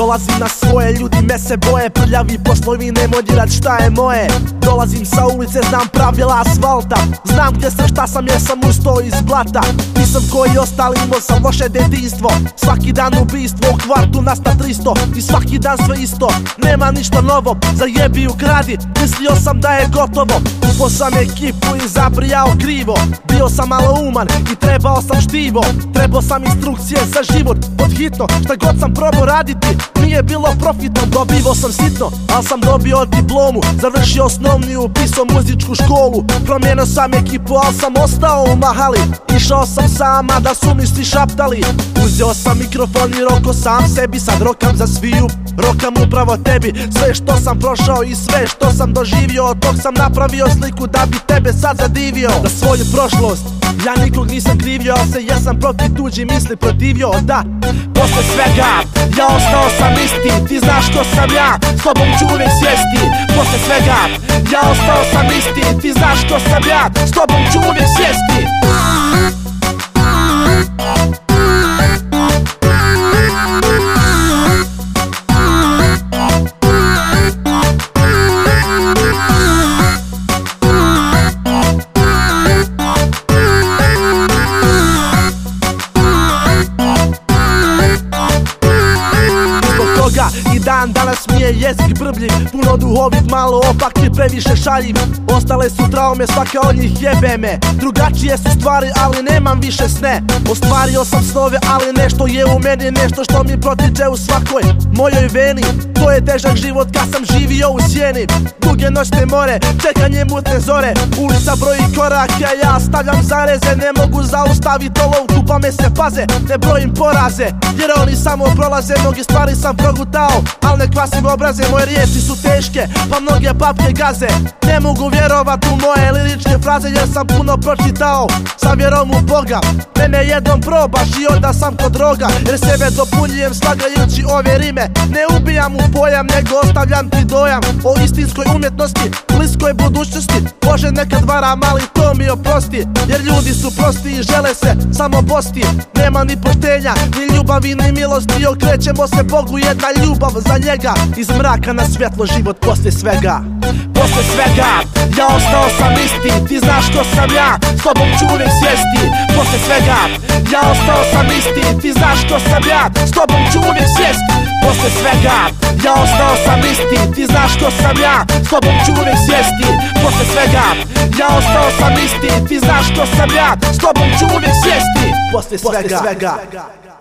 Dolazim na svoje, ljudi me se boje, prljavi poslovi, nemoj dirat šta je moje. Dolazim sa ulice, znam pravila asfalta, znam gdje sam, šta sam, jer sam ustao iz blata. Nisam koji ostali, imao sam loše detinjstvo, svaki dan ubistvo, u kvartu nasta 300 i svaki dan sve isto, nema ništa novo, zajebi ukradi, mislio sam da je gotovo. Upao sam ekipu i zabrijao krivo, bio sam malo uman i trebao sam štivo, trebao sam instrukcije za život, pod hitno, šta god sam probao raditi, nije bilo profitno, dobivo sam sitno, al sam dobio diplomu, završio osnovni, upisao muzičku školu, promijenio sam ekipu, al sam ostao u mahali, išao sam sama da su mi svi šaptali, uzeo sam mikrofon i roko sam sebi, sad rokam za sviju, rokam upravo tebi, sve što sam prošao i sve što sam doživio, od tog sam napravio sliku da bi tebe sad zadivio. Za svoju prošlost ja nikog nisam krivio, al se jesam protiv tuđi misli protivio, da. Posle svega ja ostao sam isti, ti znaš ko sam ja, s tobom ću uvijek sjesti. Posle svega ja ostao sam isti, ti znaš ko sam ja, s tobom ću uvijek sjesti. I dan danas mi je jezik brbljiv, puno duhovit, malo opak i previše šaljiv. Ostale su traume, svaka od njih jebe me, drugačije su stvari, ali nemam više sne. Ostvario sam snove, ali nešto je u meni, nešto što mi protiče u svakoj mojoj veni. To je težak život kad sam živio u sjeni, duge noćne more, čekanje mutne zore, ulica broji korake, ja stavljam zareze, ne mogu zaustaviti olovku pa me se paze, ne brojim poraze, jer oni samo prolaze, mnogi stvari sam progutao, al ne kvasim obraze, moje riječi su teške, pa mnoge papke gaze. Ne mogu vjerovat u moje liričke fraze, jer sam puno pročitao sa vjerom u Boga. Mene jednom probaš i onda sam kod droga, jer sebe dopunjujem slagajući ove rime. Ne ubijam u pojam, nego ostavljam ti dojam o istinskoj umjetnosti, bliskoj budućnosti. Bože nekad varam, ali to mi oprosti, jer ljudi su prosti i žele se samo bosti. Nema ni poštenja, ni ljubavi, ni milosti, okrećemo se Bogu, jedna ljubav za njega. Iz mraka na svjetlo, život poslije svega. Posle svega ja ostao sam isti, ti znaš ko sam ja, s tobom ću uvijek sjesti. Posle svega ja ostao sam isti, ti znaš ko sam ja, s tobom ću uvijek sjesti. Posle svega ja ostao sam isti, ti znaš ko sam ja, s tobom ću uvijek sjesti. Posle svega ja ostao sam isti, ti znaš ko sam ja, s tobom ću uvijek sjesti. Posle svega.